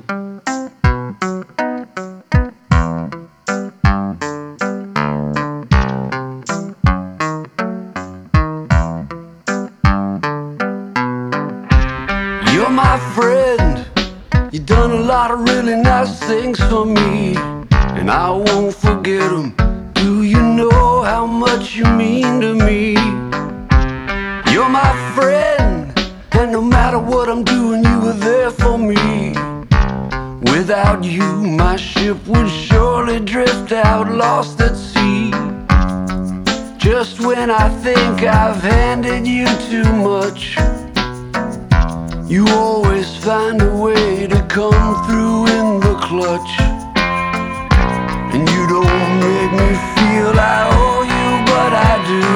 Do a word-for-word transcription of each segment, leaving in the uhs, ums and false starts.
You're my friend, you done a lot of really nice things for me, and I won't forget them. Do you know how much you mean to me? You're my friend, and no matter what I'm doing, you were there for me. Without you, my ship would surely drift out, lost at sea. Just when I think I've handed you too much, you always find a way to come through in the clutch. And you don't make me feel I owe you, but I do.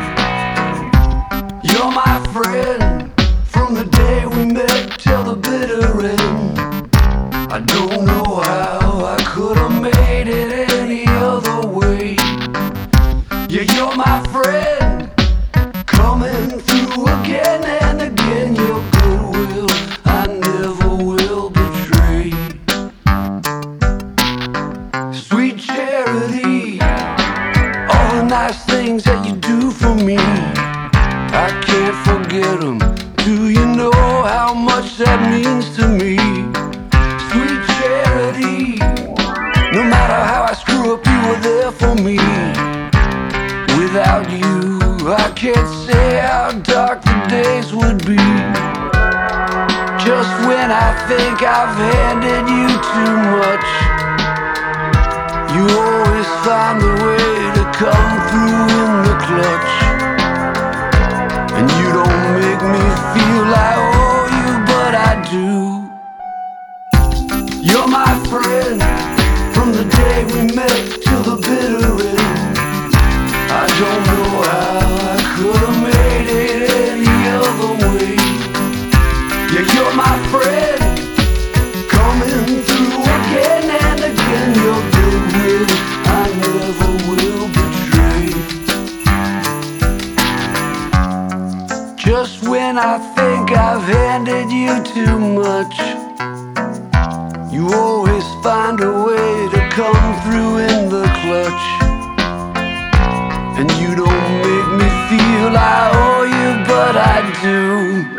You're my friend, from the day we met till the bitter end. I don't know how I could have made it any other way. Yeah, you're my friend, coming through again and again. Your goodwill I never will betray. Sweet charity, all the nice things that you do for me, I can't forget them. Do you know how much that means to me? Sweet charity, no matter how I screw up, you were there for me. Without you, I can't say how dark the days would be. Just when I think I've handed you too much, you always find a way to come through in the clutch. And you don't make me feel I owe you, but I do. You're my friend, from the day we met till the bitter end. I don't know how I could have made it any other way. Yeah, you're my friend, coming through again and again. Your goodwill I never will betray. Just when I think I've handed you too much, you always find a way to come through in the clutch. And you don't make me feel I owe you, but I do.